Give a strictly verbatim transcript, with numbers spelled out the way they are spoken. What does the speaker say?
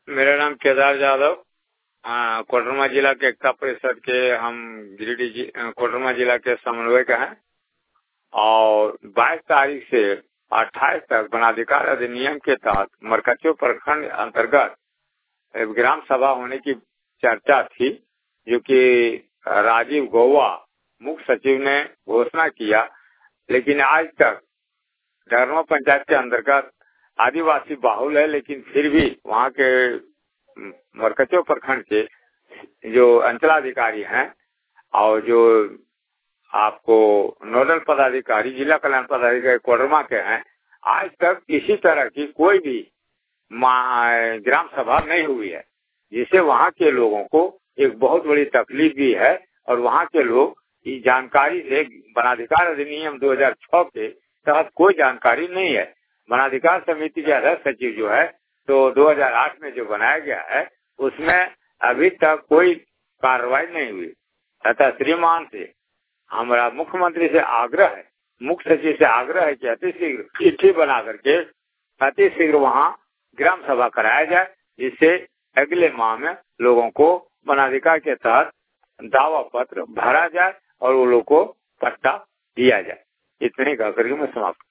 मेरा नाम केदार यादव, कोडरमा जिला के एकता परिषद के हम गिरिडीह कोडरमा जिला के समन्वयक हैं और बाईस तारीख से अट्ठाईस तक वनाधिकार अधिनियम के तहत मरकच्चो प्रखंड अंतर्गत ग्राम सभा होने की चर्चा थी, जो कि राजीव गौवा मुख्य सचिव ने घोषणा किया। लेकिन आज तक डरमा पंचायत के अंतर्गत आदिवासी बाहुल है, लेकिन फिर भी वहाँ के मरकच्चो प्रखंड के जो अंचलाधिकारी हैं और जो आपको नोडल पदाधिकारी जिला कल्याण पदाधिकारी कोडरमा के हैं, आज तक किसी तरह की कोई भी ग्राम सभा नहीं हुई है, जिससे वहाँ के लोगों को एक बहुत बड़ी तकलीफ भी है। और वहाँ के लोग इस जानकारी से वनाधिकार अधिनियम दो हज़ार छह के तहत कोई जानकारी नहीं है। वनाधिकार समिति के अध्यक्ष सचिव जो है तो दो हज़ार आठ में जो बनाया गया है उसमें अभी तक कोई कार्रवाई नहीं हुई। अतः श्रीमान से हमारा मुख्यमंत्री से आग्रह है, मुख्य सचिव से आग्रह है कि अति शीघ्र चिट्ठी बना करके अति शीघ्र वहाँ ग्राम सभा कराया जाए, जिससे अगले माह में लोगों को वनाधिकार के तहत दावा पत्र भरा जाए और वो लोग को पट्टा दिया जाए। इतने कहकर के मैं समाप्त